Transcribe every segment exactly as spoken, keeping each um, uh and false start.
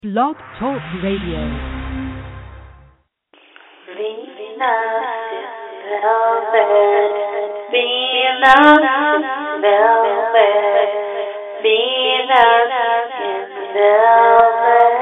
Blog Talk Radio. Venus velvet, Venus velvet, Venus in velvet.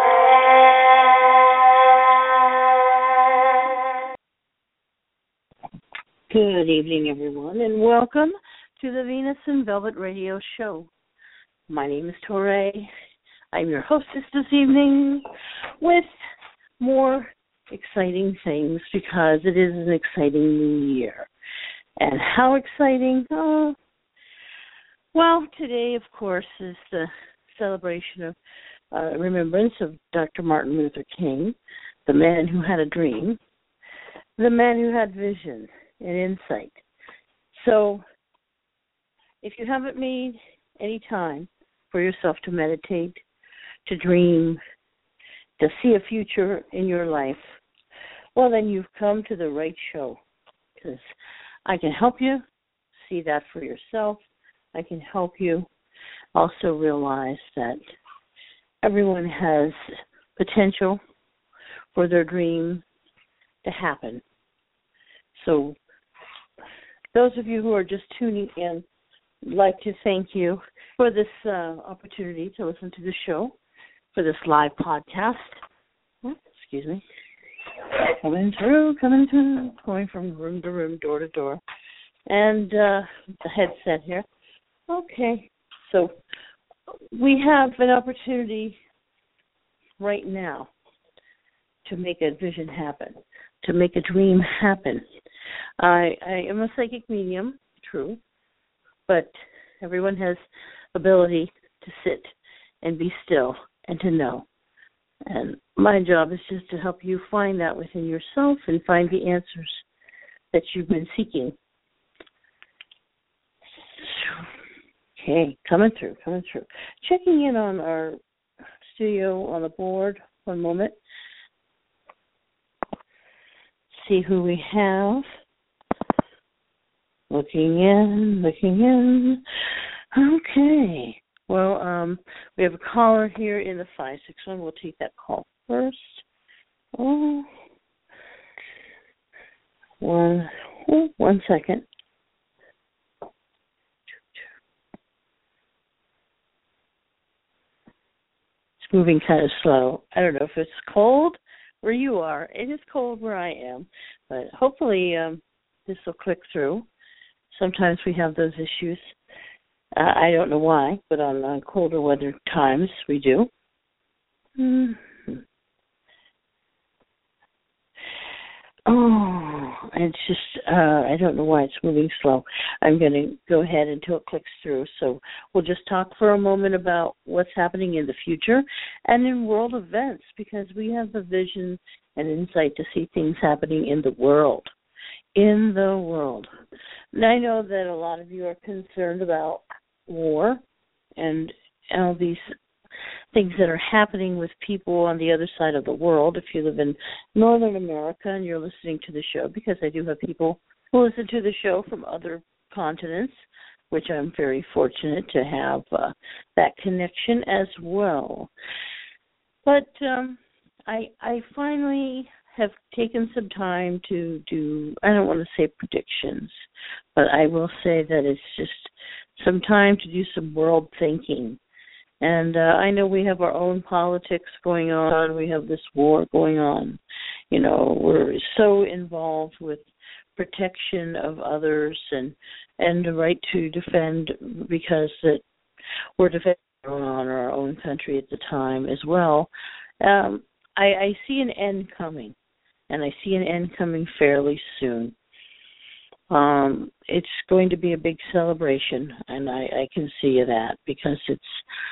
Good evening, everyone, and welcome to the Venus in Velvet radio show. My name is Torre. I'm your hostess this evening with more exciting things because it is an exciting new year. And how exciting? Oh, well, today, of course, is the celebration of uh, remembrance of Doctor Martin Luther King, the man who had a dream, the man who had vision and insight. So if you haven't made any time for yourself to meditate, to dream, to see a future in your life, well, then you've come to the right show, because I can help you see that for yourself. I can help you also realize that everyone has potential for their dream to happen. So those of you who are just tuning in, I'd like to thank you for this uh, opportunity to listen to the show, for this live podcast. Oh, excuse me. Coming through, coming through, going from room to room, door to door. And uh, the headset here. Okay. So we have an opportunity right now to make a vision happen, to make a dream happen. I, I am a psychic medium, true, but everyone has ability to sit and be still and to know. And my job is just to help you find that within yourself and find the answers that you've been seeking. Okay, coming through, coming through. Checking in on our studio on the board. One moment. See who we have. Looking in, looking in. Okay. Well, um, we have a caller here in the five six one. We'll take that call first. Oh, one, oh, one second. It's moving kind of slow. I don't know if it's cold where you are. It is cold where I am, but hopefully um, this will click through. Sometimes we have those issues. Uh, I don't know why, but on uh, colder weather times we do. Mm-hmm. Oh, it's just, uh, I don't know why it's moving slow. I'm going to go ahead until it clicks through. So we'll just talk for a moment about what's happening in the future and in world events, because we have the vision and insight to see things happening in the world. In the world. And I know that a lot of you are concerned about war and all these things that are happening with people on the other side of the world. If you live in Northern America and you're listening to the show, because I do have people who listen to the show from other continents, which I'm very fortunate to have uh, that connection as well. But um, I, I finally have taken some time to do, I don't want to say predictions, but I will say that it's just some time to do some world thinking. And uh, I know we have our own politics going on. We have this war going on. You know, we're so involved with protection of others and, and the right to defend, because that we're defending our own country at the time as well. Um, I, I see an end coming. And I see an end coming fairly soon. Um, it's going to be a big celebration, and I, I can see that because it's,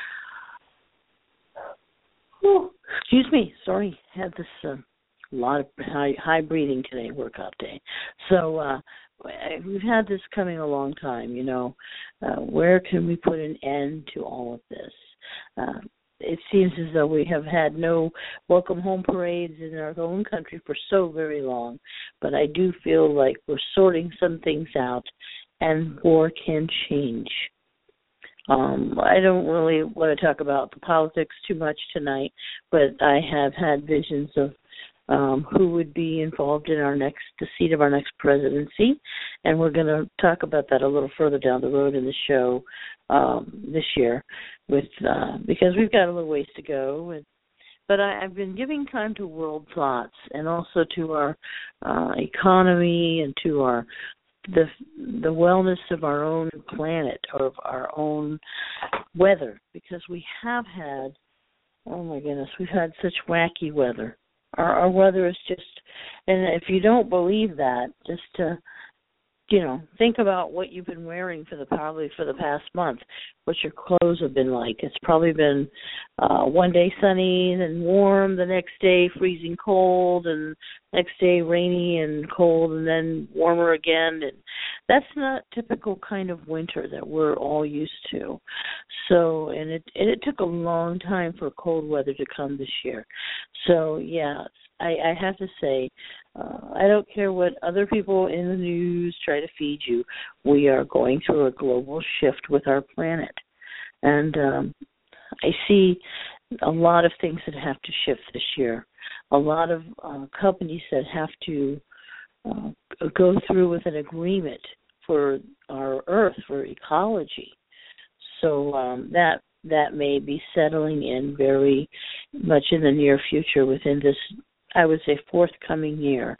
oh, excuse me, sorry, had this uh, lot of high, high breathing today, workout day. So uh, we've had this coming a long time, you know. Uh, where can we put an end to all of this? Uh, It seems as though we have had no welcome home parades in our own country for so very long. But I do feel like we're sorting some things out, and war can change. Um, I don't really want to talk about the politics too much tonight, but I have had visions of um, who would be involved in our next, the seat of our next presidency, and we're going to talk about that a little further down the road in the show um, this year, with uh, because we've got a little ways to go. And, but I, I've been giving time to world thoughts and also to our uh, economy and to our the the wellness of our own planet, or of our own weather, because we have had, oh my goodness, we've had such wacky weather. Our, our weather is just, and if you don't believe that, just to, you know, think about what you've been wearing for the probably for the past month, what your clothes have been like. It's probably been uh, one day sunny and warm, the next day freezing cold, and next day rainy and cold, and then warmer again. And that's not typical kind of winter that we're all used to. So, and it and it took a long time for cold weather to come this year. So, yeah, I, I have to say, uh, I don't care what other people in the news try to feed you. We are going through a global shift with our planet. And um, I see a lot of things that have to shift this year. A lot of uh, companies that have to uh, go through with an agreement for our Earth, for ecology. So um, that that may be settling in very much in the near future within this, I would say, forthcoming year.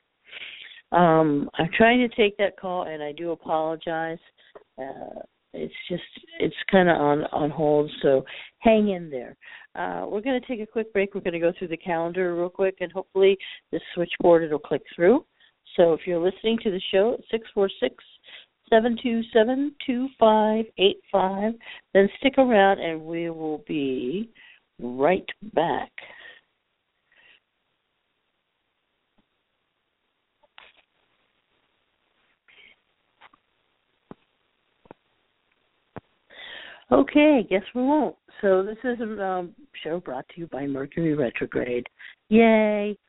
Um, I'm trying to take that call, and I do apologize. Uh, it's just, it's kind of on, on hold, so hang in there. Uh, we're going to take a quick break. We're going to go through the calendar real quick, and hopefully this switchboard, it'll click through. So if you're listening to the show at six four six, seven two seven, two five eight five, then stick around, and we will be right back. Okay, guess we won't. So this is a um, show brought to you by Mercury Retrograde. Yay!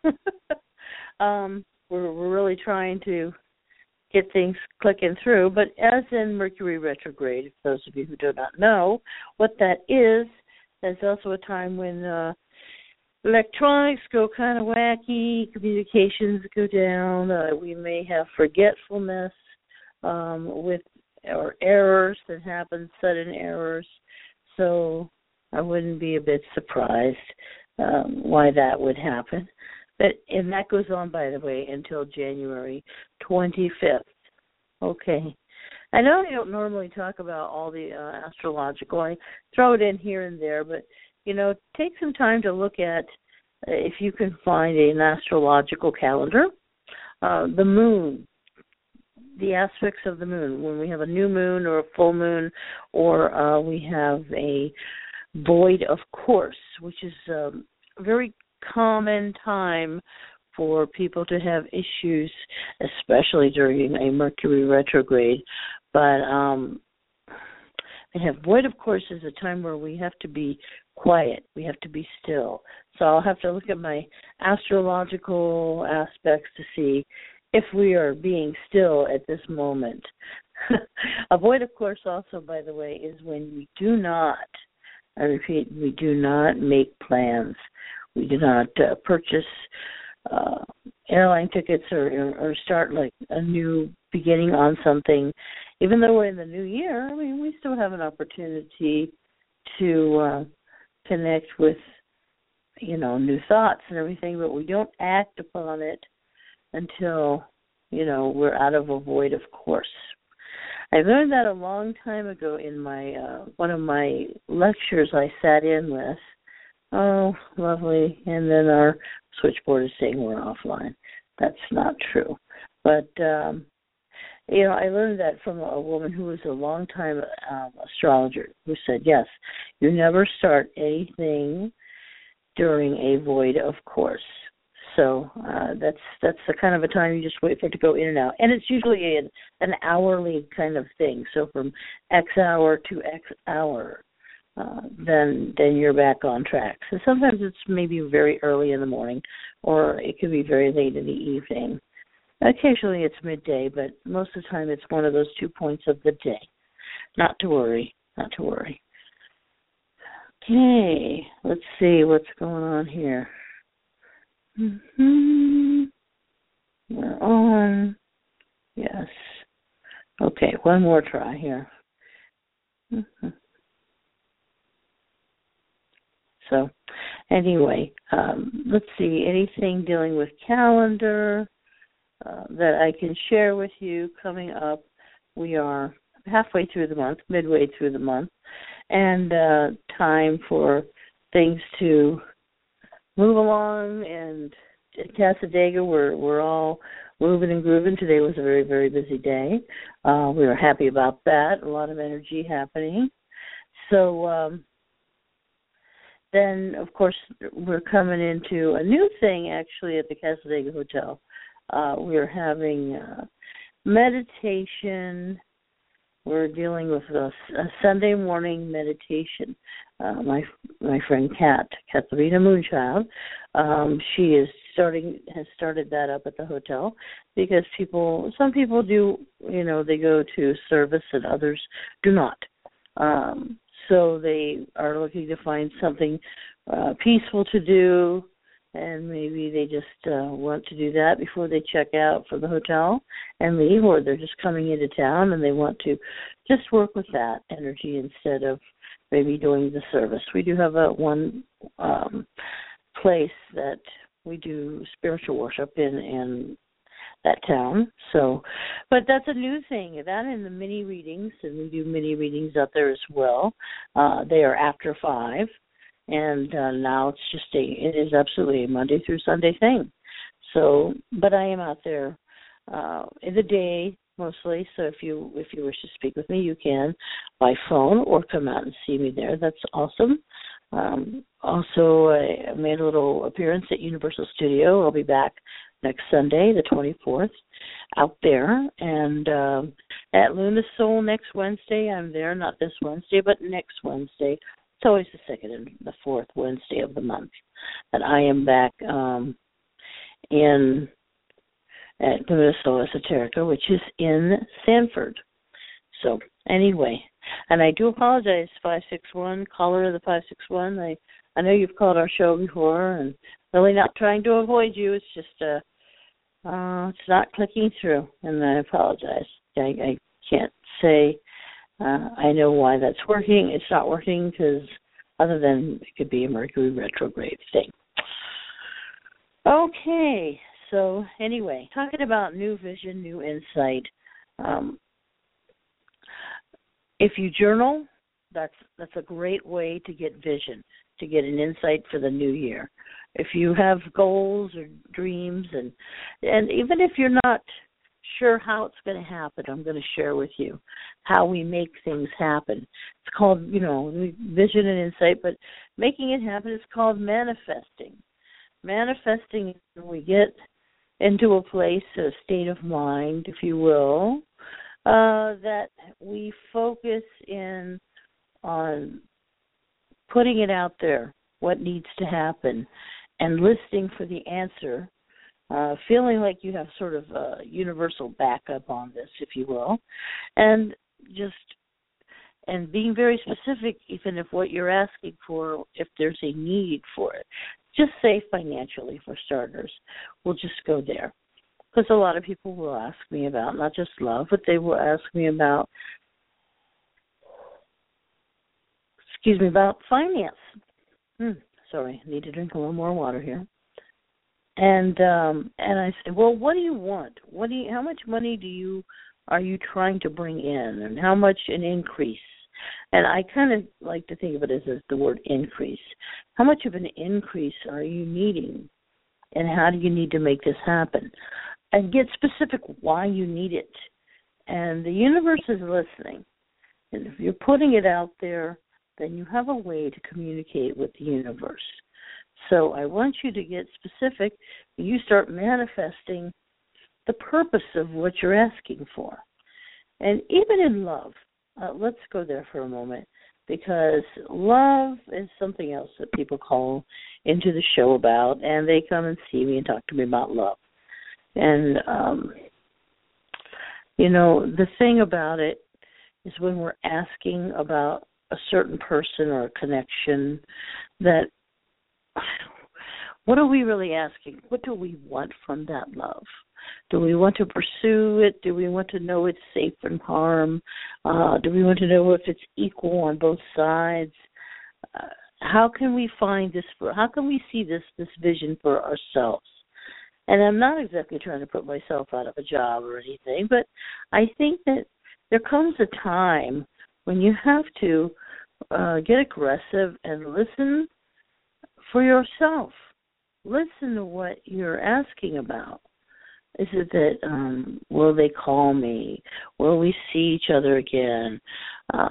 um, we're, we're really trying to get things clicking through, but as in Mercury Retrograde, for those of you who do not know what that is, there's also a time when uh, electronics go kind of wacky, communications go down, uh, we may have forgetfulness um, with or errors that happen, sudden errors. So I wouldn't be a bit surprised um, why that would happen. But and that goes on, by the way, until January twenty-fifth. Okay. I know I don't normally talk about all the uh, astrological. I throw it in here and there, but, you know, take some time to look at uh, if you can find an astrological calendar. Uh, the moon. The aspects of the moon, when we have a new moon or a full moon, or uh, we have a void of course, which is um, a very common time for people to have issues, especially during a Mercury retrograde. But um, they have void of course is a time where we have to be quiet, we have to be still. So I'll have to look at my astrological aspects to see if we are being still at this moment. A void, of course, also, by the way, is when we do not, I repeat, we do not make plans. We do not uh, purchase uh, airline tickets or, or start like a new beginning on something. Even though we're in the new year, I mean, we still have an opportunity to uh, connect with, you know, new thoughts and everything, but we don't act upon it until, you know, we're out of a void of course. I learned that a long time ago in my uh, one of my lectures I sat in with. Oh, lovely. And then our switchboard is saying we're offline. That's not true. But, um, you know, I learned that from a woman who was a long-time um, astrologer who said, yes, you never start anything during a void of course. So uh, that's that's the kind of a time you just wait for it to go in and out. And it's usually an, an hourly kind of thing. So from X hour to X hour, uh, then then you're back on track. So sometimes it's maybe very early in the morning, or it could be very late in the evening. Occasionally it's midday, but most of the time it's one of those two points of the day. Not to worry. not to worry. Okay, let's see what's going on here. Mm-hmm. We're on. Yes. Okay, one more try here. Mm-hmm. So, anyway, um, let's see, anything dealing with calendar uh, that I can share with you coming up. We are halfway through the month, midway through the month, and uh, time for things to move along. And at Cassadaga, we're, we're all moving and grooving. Today was a very, very busy day. Uh, we were happy about that, a lot of energy happening. So, um, then, of course, we're coming into a new thing, actually, at the Cassadaga Hotel. Uh, we're having uh, meditation. We're dealing with a, a Sunday morning meditation. Uh, my my friend Kat, Katharina Moonchild, um, she is starting has started that up at the hotel because people, some people do, you know, they go to service and others do not. Um, So they are looking to find something uh, peaceful to do, and maybe they just uh, want to do that before they check out from the hotel and leave, or they're just coming into town and they want to just work with that energy instead of maybe doing the service. We do have a one um, place that we do spiritual worship in, in that town. So, but that's a new thing. That and the mini readings, and we do mini readings out there as well. Uh, they are after five, and uh, now it's just a, it is absolutely a Monday through Sunday thing. So, but I am out there uh, in the day mostly. So if you if you wish to speak with me, you can by phone or come out and see me there. That's awesome. Um, also, I made a little appearance at Universal Studio. I'll be back next Sunday, the twenty-fourth, out there. And um, at Luna Soul next Wednesday, I'm there, not this Wednesday, but next Wednesday. It's always the second and the fourth Wednesday of the month that I am back um, in at Luna Soul Esoterica, which is in Sanford. So anyway, and I do apologize, five six one, caller of the five six one. I, I know you've called our show before, and really not trying to avoid you. It's just uh, uh, it's not clicking through, and I apologize. I, I can't say uh, I know why that's working. It's not working because other than it could be a Mercury retrograde thing. Okay, so anyway, talking about new vision, new insight. Um, if you journal, that's that's a great way to get vision, to get an insight for the new year. If you have goals or dreams, and and even if you're not sure how it's going to happen, I'm going to share with you how we make things happen. It's called, you know, vision and insight, but making it happen is called manifesting. Manifesting, we get into a place, a state of mind, if you will, uh, that we focus in on putting it out there, what needs to happen, and listening for the answer, uh, feeling like you have sort of a universal backup on this, if you will, and just and being very specific, even if what you're asking for, if there's a need for it. Just say financially, for starters. We'll just go there. Because a lot of people will ask me about not just love, but they will ask me about, excuse me, about finance. Hmm, sorry, I need to drink a little more water here. And um, and I say, well, what do you want? What do you? How much money do you are you trying to bring in, and how much an increase? And I kind of like to think of it as, as the word increase. How much of an increase are you needing, and how do you need to make this happen? And get specific why you need it. And the universe is listening. And if you're putting it out there, then you have a way to communicate with the universe. So I want you to get specific. You start manifesting the purpose of what you're asking for. And even in love, uh, let's go there for a moment, because love is something else that people call into the show about, and they come and see me and talk to me about love. And, um, you know, the thing about it is when we're asking about a certain person or a connection that, what are we really asking? What do we want from that love? Do we want to pursue it? Do we want to know it's safe from harm? Uh, do we want to know if it's equal on both sides? Uh, how can we find this for, how can we see this, this vision for ourselves? And I'm not exactly trying to put myself out of a job or anything, but I think that there comes a time when you have to uh, get aggressive and listen for yourself. Listen to what you're asking about. Is it that, um, will they call me? Will we see each other again? Uh,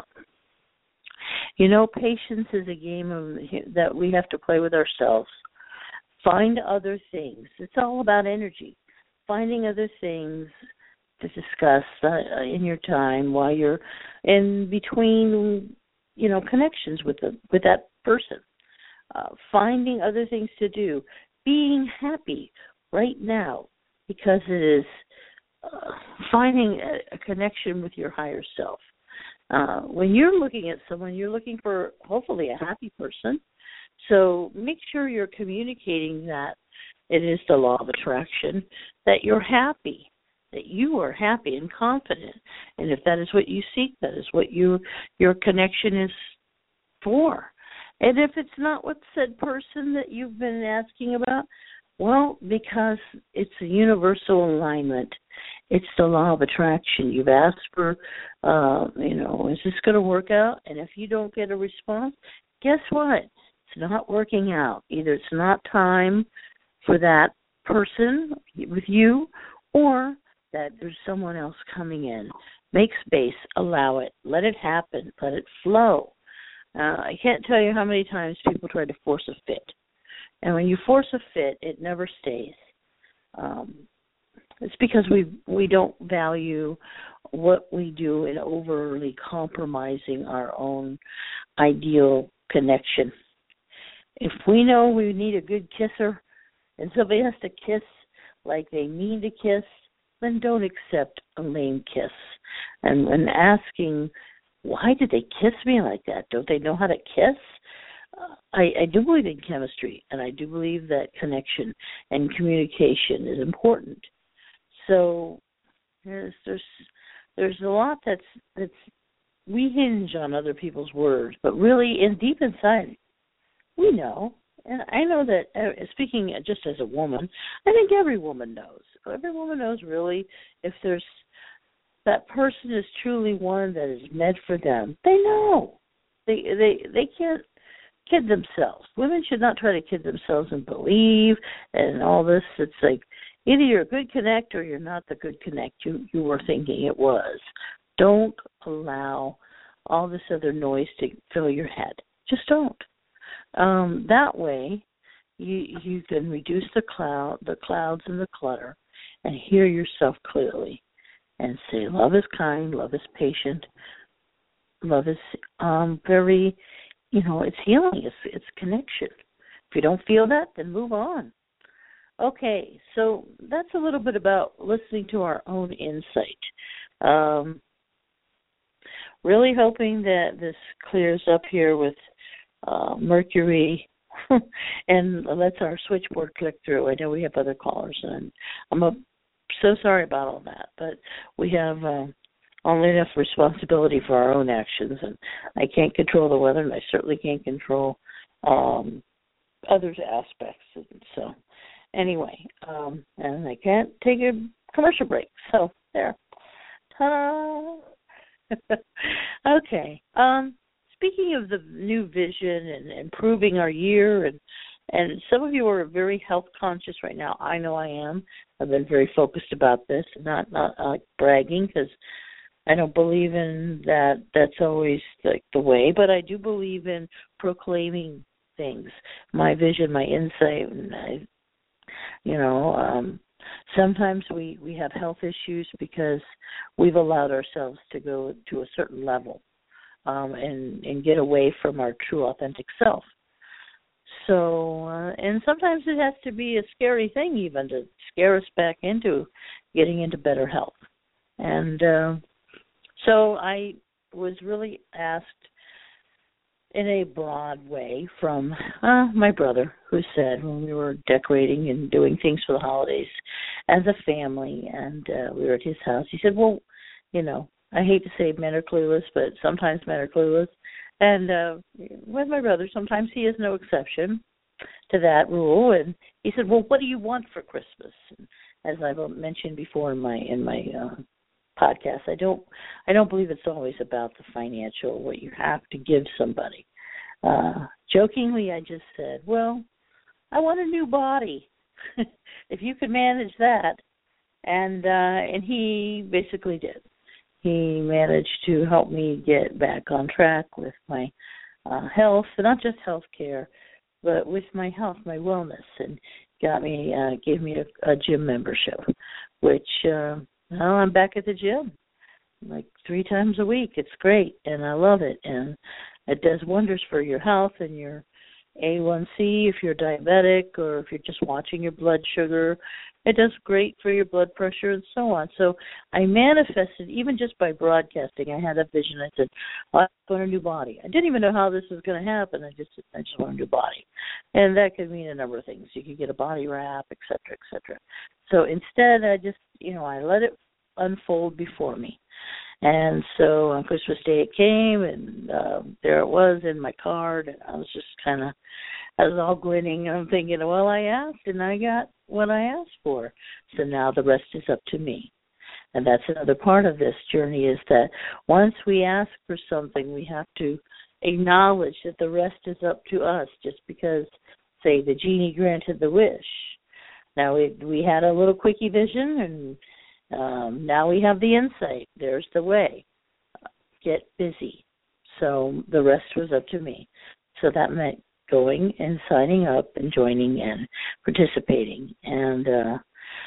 you know, patience is a game of, that we have to play with ourselves. Find other things. It's all about energy. Finding other things to discuss uh, in your time while you're in between, you know, connections with the, with that person. Uh, finding other things to do. Being happy right now, because it is uh, finding a, a connection with your higher self. Uh, when you're looking at someone, you're looking for hopefully a happy person. So make sure you're communicating that it is the law of attraction, that you're happy, that you are happy and confident. And if that is what you seek, that is what you your connection is for. And if it's not with said person that you've been asking about, well, because it's a universal alignment. It's the law of attraction. You've asked for, uh, you know, is this going to work out? And if you don't get a response, guess what? It's not working out. Either it's not time for that person with you, or that there's someone else coming in. Make space. Allow it. Let it happen. Let it flow. Uh, I can't tell you how many times people try to force a fit. And when you force a fit, it never stays. Um, it's because we we don't value what we do in overly compromising our own ideal connection. If we know we need a good kisser and somebody has to kiss like they mean to kiss, then don't accept a lame kiss. And when asking, why did they kiss me like that? Don't they know how to kiss? Uh, I, I do believe in chemistry, and I do believe that connection and communication is important. So there's there's there's a lot that's that's we hinge on other people's words, but really, in deep inside, we know. And I know that, uh, speaking just as a woman, I think every woman knows. Every woman knows really if there's that person is truly one that is meant for them. They know. They they they can't kid themselves. Women should not try to kid themselves and believe and all this. It's like either you're a good connect or you're not the good connect you, you were thinking it was. Don't allow all this other noise to fill your head. Just don't. Um, that way, you you can reduce the cloud, the clouds and the clutter, and hear yourself clearly, and say, "Love is kind, love is patient, love is um, very, you know, it's healing, it's it's connection." If you don't feel that, then move on. Okay, so that's a little bit about listening to our own insight. Um, really hoping that this clears up here with uh, Mercury and lets our switchboard click through. I know we have other callers, and I'm a, so sorry about all that, but we have uh, only enough responsibility for our own actions, and I can't control the weather, and I certainly can't control um, others' aspects. And so anyway, um, and I can't take a commercial break, so there. Ta-da! Okay. Um, speaking of the new vision and improving our year, and and some of you are very health conscious right now. I know I am. I've been very focused about this, not not uh, bragging, because I don't believe in that. That's always like the way, but I do believe in proclaiming things, my vision, my insight, and I, you know. Um, Sometimes we, we have health issues because we've allowed ourselves to go to a certain level um, and, and get away from our true authentic self. So, uh, and sometimes it has to be a scary thing even to scare us back into getting into better health. And uh, so I was really asked in a broad way from uh, my brother, who said when we were decorating and doing things for the holidays as a family, and uh, we were at his house, he said, well, you know, I hate to say men are clueless, but sometimes men are clueless. And uh, with my brother, sometimes he is no exception to that rule. And he said, well, what do you want for Christmas? And as I've mentioned before in my in my uh, podcast, I don't I don't believe it's always about the financial, what you have to give somebody. Uh, jokingly, I just said, well, I want a new body. If you could manage that. And uh, and he basically did. He managed to help me get back on track with my uh, health, and not just health care, but with my health, my wellness, and got me, uh, gave me a, a gym membership, which uh, now I'm back at the gym like three times a week. It's great, and I love it, and it does wonders for your health and your A one C if you're diabetic, or if you're just watching your blood sugar. It does great for your blood pressure and so on. So I manifested, even just by broadcasting, I had a vision. I said, oh, I want a new body. I didn't even know how this was going to happen. I just said, I just want a new body. And that could mean a number of things. You could get a body wrap, et cetera, et cetera. So instead, I just, you know, I let it unfold before me. And so on Christmas Day it came, and uh, there it was in my card. And I was just kind of, I was all grinning. I'm thinking, well, I asked, and I got what I asked for. So now the rest is up to me. And that's another part of this journey, is that once we ask for something, we have to acknowledge that the rest is up to us, just because, say, the genie granted the wish. Now, we, we had a little quickie vision, and um, now we have the insight. There's the way. Get busy. So the rest was up to me. So that meant going and signing up and joining and participating. And uh,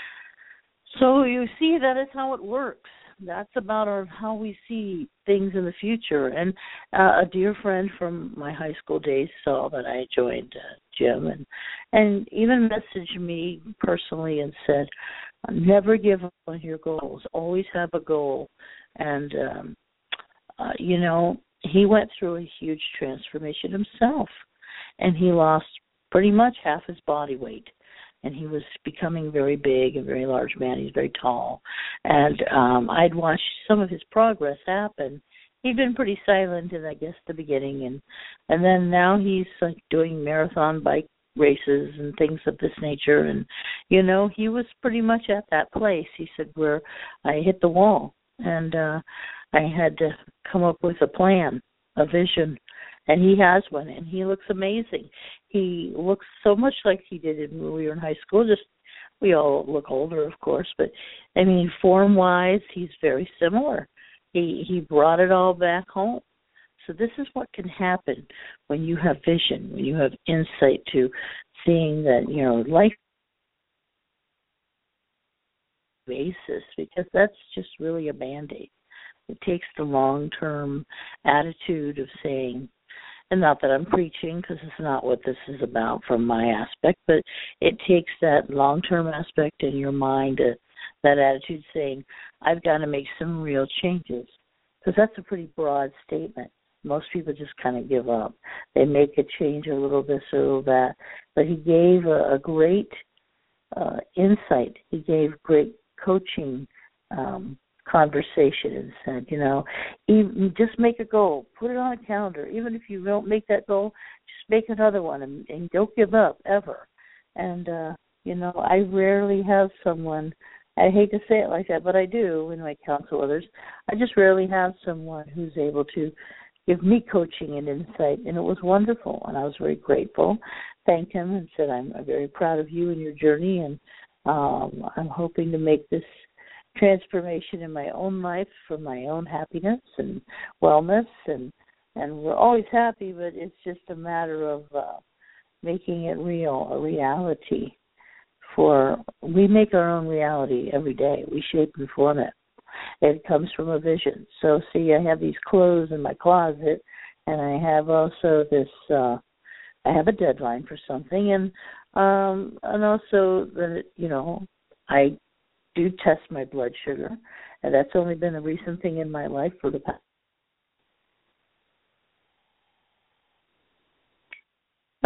so you see, that is how it works. That's about our, how we see things in the future. And uh, a dear friend from my high school days saw that I joined uh, gym, and, and even messaged me personally and said, never give up on your goals. Always have a goal. And, um, uh, you know, he went through a huge transformation himself. And he lost pretty much half his body weight. And he was becoming very big, a very large man. He's very tall. And um, I'd watched some of his progress happen. He'd been pretty silent in, I guess, the beginning. And, and then now he's like doing marathon bike races and things of this nature. And, you know, he was pretty much at that place, he said, where I hit the wall. And uh, I had to come up with a plan, a vision. And he has one, and he looks amazing. He looks so much like he did when we were in high school. Just, we all look older, of course, but, I mean, form-wise, he's very similar. He he brought it all back home. So this is what can happen when you have vision, when you have insight to seeing that, you know, life basis, because that's just really a Band-Aid. It takes the long-term attitude of saying, and not that I'm preaching, because it's not what this is about from my aspect, but it takes that long-term aspect in your mind, uh, that attitude saying, I've got to make some real changes, because that's a pretty broad statement. Most people just kind of give up. They make a change a little this or a little that. But he gave a, a great uh, insight. He gave great coaching um conversation, and said, you know, even, just make a goal, put it on a calendar. Even if you don't make that goal, just make another one, and, and don't give up ever. And uh, you know, I rarely have someone, I hate to say it like that, but I do when I counsel others. I just rarely have someone who's able to give me coaching and insight, and it was wonderful, and I was very grateful. Thanked him and said, I'm very proud of you and your journey, and um, I'm hoping to make this transformation in my own life for my own happiness and wellness, and and we're always happy, but it's just a matter of uh, making it real, a reality. For we make our own reality every day. We shape and form it. It comes from a vision. So see, I have these clothes in my closet, and I have also this. Uh, I have a deadline for something, and um, and also that, you know, I do test my blood sugar, and that's only been a recent thing in my life for the past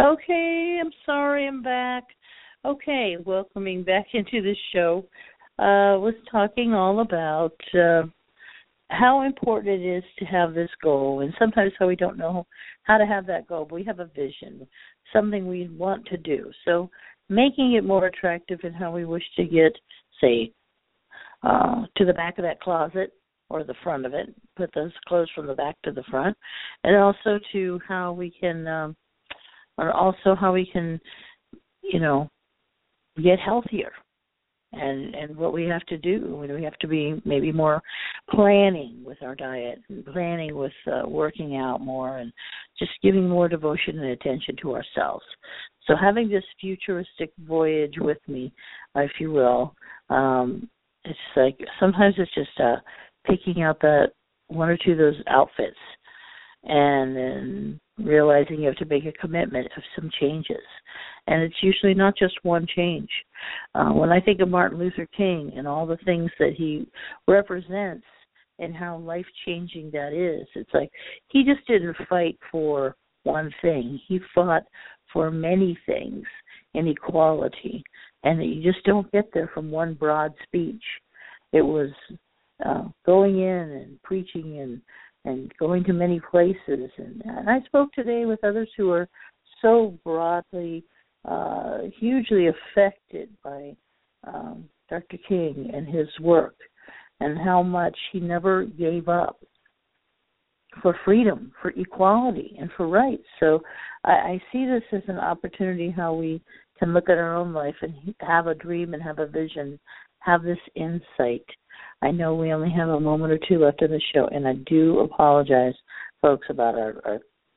Okay, I'm sorry, I'm back. Okay, welcoming back into the show. Uh, was talking all about uh, how important it is to have this goal, and sometimes how we don't know how to have that goal, but we have a vision, something we want to do. So making it more attractive in how we wish to get, say, uh, to the back of that closet or the front of it, put those clothes from the back to the front, and also to how we can, um, or also how we can, you know, get healthier. And and what we have to do, we have to be maybe more planning with our diet, and planning with uh, working out more, and just giving more devotion and attention to ourselves. So having this futuristic voyage with me, if you will, um, it's like sometimes it's just uh, picking out that one or two of those outfits, and then realizing you have to make a commitment of some changes. And it's usually not just one change. Uh, when I think of Martin Luther King and all the things that he represents and how life-changing that is, it's like he just didn't fight for one thing. He fought for many things in equality, and that you just don't get there from one broad speech. It was uh, going in and preaching and and going to many places. And, and I spoke today with others who are so broadly, uh, hugely affected by um, Doctor King and his work, and how much he never gave up for freedom, for equality, and for rights. So I, I see this as an opportunity how we can look at our own life and have a dream and have a vision, have this insight. I know we only have a moment or two left in the show, and I do apologize, folks, about our our,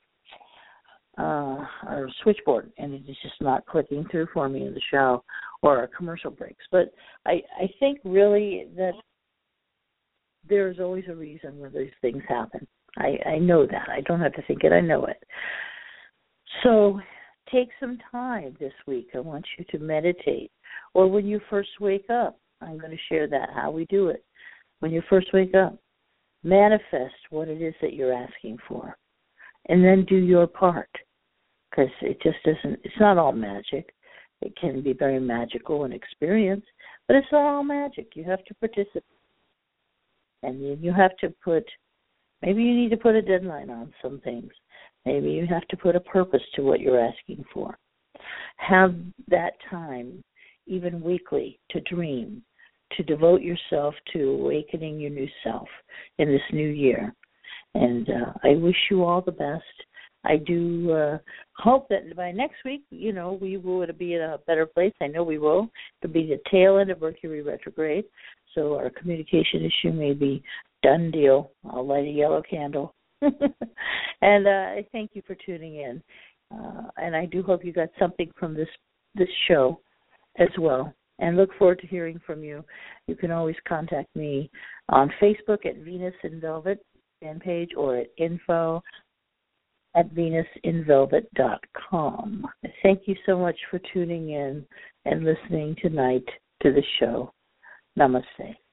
uh, our switchboard, and it is just not clicking through for me in the show or our commercial breaks. But I, I think really that there's always a reason where these things happen. I, I know that. I don't have to think it. I know it. So take some time this week. I want you to meditate. Or when you first wake up, I'm going to share that, how we do it. When you first wake up, manifest what it is that you're asking for, and then do your part, because it just isn't, it's not all magic. It can be very magical in experience, but it's not all magic. You have to participate, and then you have to put, maybe you need to put a deadline on some things. Maybe you have to put a purpose to what you're asking for. Have that time, even weekly, to dream, to devote yourself to awakening your new self in this new year. And uh, I wish you all the best. I do uh, hope that by next week, you know, we will be in a better place. I know we will. It'll be the tail end of Mercury retrograde, so our communication issue may be done deal. I'll light a yellow candle. And uh, I thank you for tuning in. Uh, and I do hope you got something from this this show as well. And look forward to hearing from you. You can always contact me on Facebook at Venus in Velvet fan page, or at info at venus in velvet dot com. Thank you so much for tuning in and listening tonight to the show. Namaste.